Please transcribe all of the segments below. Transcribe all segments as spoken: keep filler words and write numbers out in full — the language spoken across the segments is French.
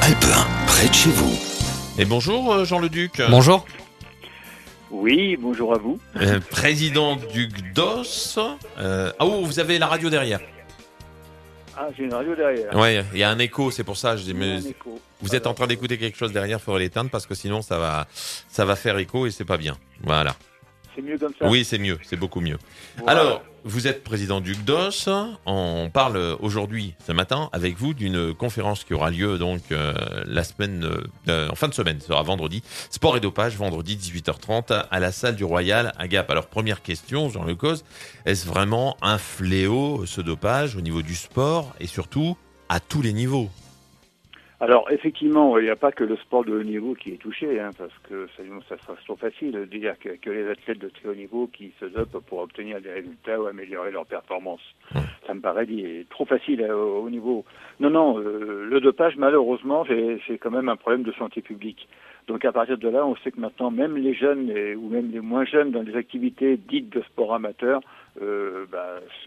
Alpe un, près de chez vous. Et bonjour Jean Leduc. Bonjour. Oui, bonjour à vous. Euh, président du G D O S. Euh, ah oh, vous avez la radio derrière. Ah, j'ai une radio derrière. Ouais, il y a un écho, c'est pour ça. Je dis, Il y a mais un écho. vous Alors, êtes en train d'écouter quelque chose derrière, il faudrait l'éteindre parce que sinon ça va, ça va faire écho et c'est pas bien. Voilà. C'est mieux comme ça. Oui, c'est mieux, c'est beaucoup mieux. Voilà. Alors, vous êtes président du G D O S. On parle aujourd'hui, ce matin, avec vous d'une conférence qui aura lieu donc euh, la semaine, euh, en fin de semaine, ce sera vendredi. Sport et dopage, vendredi dix-huit heures trente à la salle du Royal à Gap. Alors, première question, Jean Lecause, est-ce vraiment un fléau ce dopage au niveau du sport et surtout à tous les niveaux? Alors, effectivement, il n'y a pas que le sport de haut niveau qui est touché, hein, parce que ça, ça sera trop facile de dire que, que les athlètes de très haut niveau qui se dopent pour obtenir des résultats ou améliorer leur performance. Mmh. Ça me paraît dit, trop facile à, au haut niveau. Non, non, euh, le dopage, malheureusement, c'est, c'est quand même un problème de santé publique. Donc à partir de là, on sait que maintenant, même les jeunes et, ou même les moins jeunes dans les activités dites de sport amateur euh, bah, se,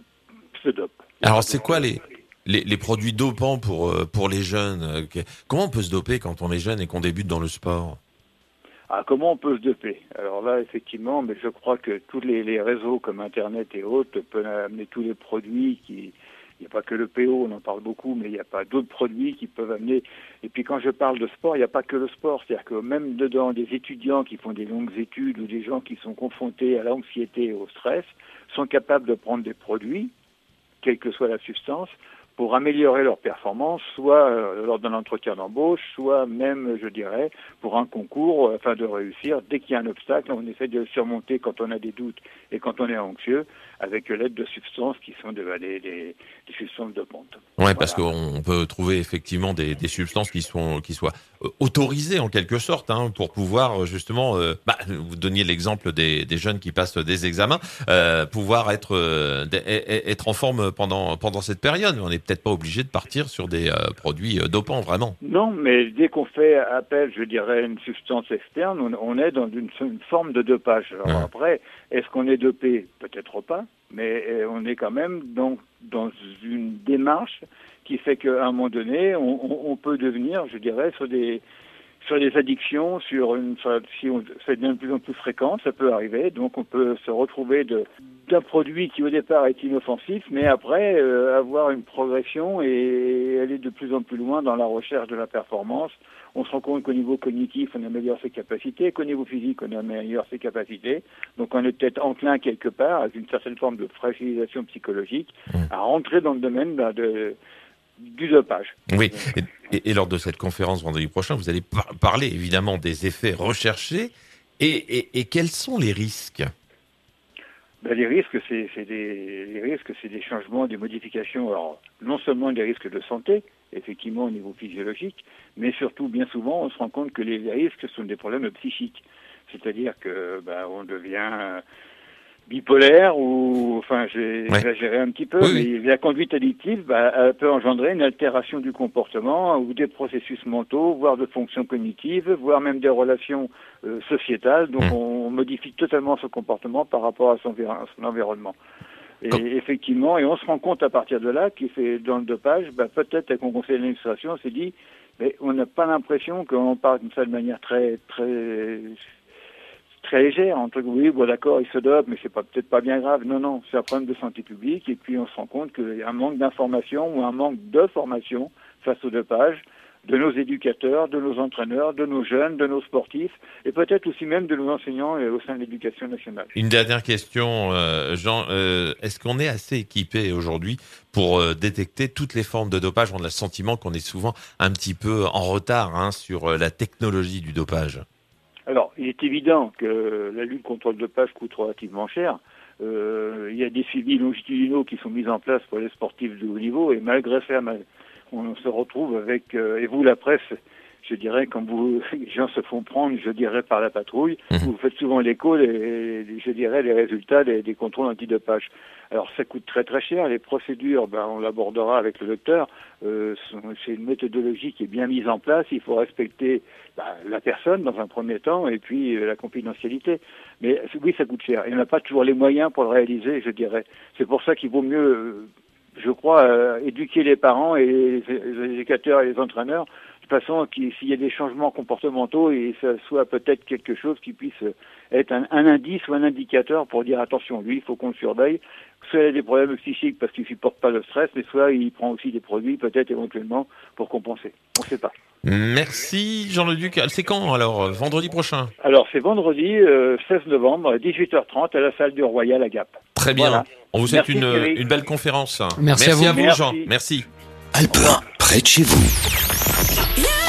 se dopent. Alors, c'est quoi les... Les, les produits dopants pour pour les jeunes, comment on peut se doper quand on est jeune et qu'on débute dans le sport? Ah, comment on peut se doper? Alors là, effectivement, mais je crois que tous les, les réseaux comme Internet et autres peuvent amener tous les produits qui... Il n'y a pas que le P O, on en parle beaucoup, mais il n'y a pas d'autres produits qui peuvent amener... Et puis quand je parle de sport, il n'y a pas que le sport. C'est-à-dire que même dedans, des étudiants qui font des longues études ou des gens qui sont confrontés à l'anxiété et au stress sont capables de prendre des produits, quelle que soit la substance, pour améliorer leur performance, soit euh, lors d'un entretien d'embauche, soit même, je dirais, pour un concours, euh, afin de réussir. Dès qu'il y a un obstacle, on essaie de le surmonter quand on a des doutes et quand on est anxieux, avec l'aide de substances qui sont des, des, des, des substances dopantes. Ouais, voilà. Parce qu'on peut trouver effectivement des, des substances qui sont qui soient autorisées en quelque sorte, hein, pour pouvoir justement, euh, bah, vous donniez l'exemple des, des jeunes qui passent des examens, euh, pouvoir être euh, être en forme pendant pendant cette période. On n'est peut-être pas obligé de partir sur des euh, produits dopants vraiment. Non, mais dès qu'on fait appel, je dirais, à une substance externe, on, on est dans une, une forme de dopage. Alors mmh. après, est-ce qu'on est dopé? Peut-être pas, mais on est quand même dans, dans une démarche qui fait qu'à un moment donné, on, on, on peut devenir, je dirais, sur des sur des addictions, sur une, si on, ça devient de plus en plus fréquent, ça peut arriver. Donc on peut se retrouver de, d'un produit qui au départ est inoffensif, mais après euh, avoir une progression et aller de plus en plus loin dans la recherche de la performance. On se rend compte qu'au niveau cognitif, on améliore ses capacités, qu'au niveau physique, on améliore ses capacités. Donc on est peut-être enclin quelque part, avec une certaine forme de fragilisation psychologique, à rentrer dans le domaine bah, de... du dopage. Oui, et, et, et lors de cette conférence vendredi prochain, vous allez par- parler évidemment des effets recherchés et, et, et quels sont les risques? Ben, les risques, c'est, c'est des les risques, c'est des changements, des modifications. Alors, non seulement des risques de santé, effectivement au niveau physiologique, mais surtout, bien souvent, on se rend compte que les, les risques sont des problèmes psychiques. C'est-à-dire que ben, on devient bipolaire ou, enfin, j'ai ouais. exagéré un petit peu, oui, mais oui. La conduite addictive bah, elle peut engendrer une altération du comportement ou des processus mentaux, voire de fonctions cognitives, voire même des relations euh, sociétales. Donc mmh. on modifie totalement son comportement par rapport à son, à son environnement. Et Comme... effectivement, et on se rend compte à partir de là qu'il fait dans le dopage, bah, peut-être avec mon conseil d'administration, on s'est dit, mais on n'a pas l'impression qu'on parle comme ça de manière très très très légère, entre oui, bon d'accord, il se dope, mais c'est pas peut-être pas bien grave. Non, non, c'est un problème de santé publique, et puis on se rend compte qu'il y a un manque d'information ou un manque de formation face au dopage de nos éducateurs, de nos entraîneurs, de nos jeunes, de nos sportifs, et peut-être aussi même de nos enseignants au sein de l'éducation nationale. Une dernière question, euh, Jean, euh, est-ce qu'on est assez équipé aujourd'hui pour euh, détecter toutes les formes de dopage? On a le sentiment qu'on est souvent un petit peu en retard hein, sur euh, la technologie du dopage. Alors, il est évident que la lutte contre le dopage coûte relativement cher. Euh, il y a des suivis longitudinaux qui sont mis en place pour les sportifs de haut niveau, et malgré ça, on se retrouve avec, euh, et vous, la presse, je dirais, quand vous, les gens se font prendre, je dirais, par la patrouille, mmh. vous faites souvent l'écho, les, les, je dirais, les résultats des, des contrôles antidopage. Alors, ça coûte très très cher. Les procédures, ben, on l'abordera avec le docteur. Euh, c'est une méthodologie qui est bien mise en place. Il faut respecter ben, la personne dans un premier temps et puis euh, la confidentialité. Mais oui, ça coûte cher. Et on n'a pas toujours les moyens pour le réaliser, je dirais. C'est pour ça qu'il vaut mieux, euh, je crois, euh, éduquer les parents et les, les éducateurs et les entraîneurs façon qu'il- s'il y a des changements comportementaux et ça soit peut-être quelque chose qui puisse être un, un indice ou un indicateur pour dire attention, lui, il faut qu'on le surveille. Soit il a des problèmes psychiques parce qu'il supporte pas le stress, mais soit il prend aussi des produits peut-être éventuellement pour compenser. On ne sait pas. Merci Jean-Leduc. C'est quand alors? Vendredi prochain? Alors c'est vendredi euh, seize novembre à dix-huit heures trente à la salle du Royal à Gap. Très bien. Voilà. On vous souhaite Merci, une, Thierry. une belle conférence. Merci à vous. Jean. Merci. Merci. Alpe un, près de chez vous.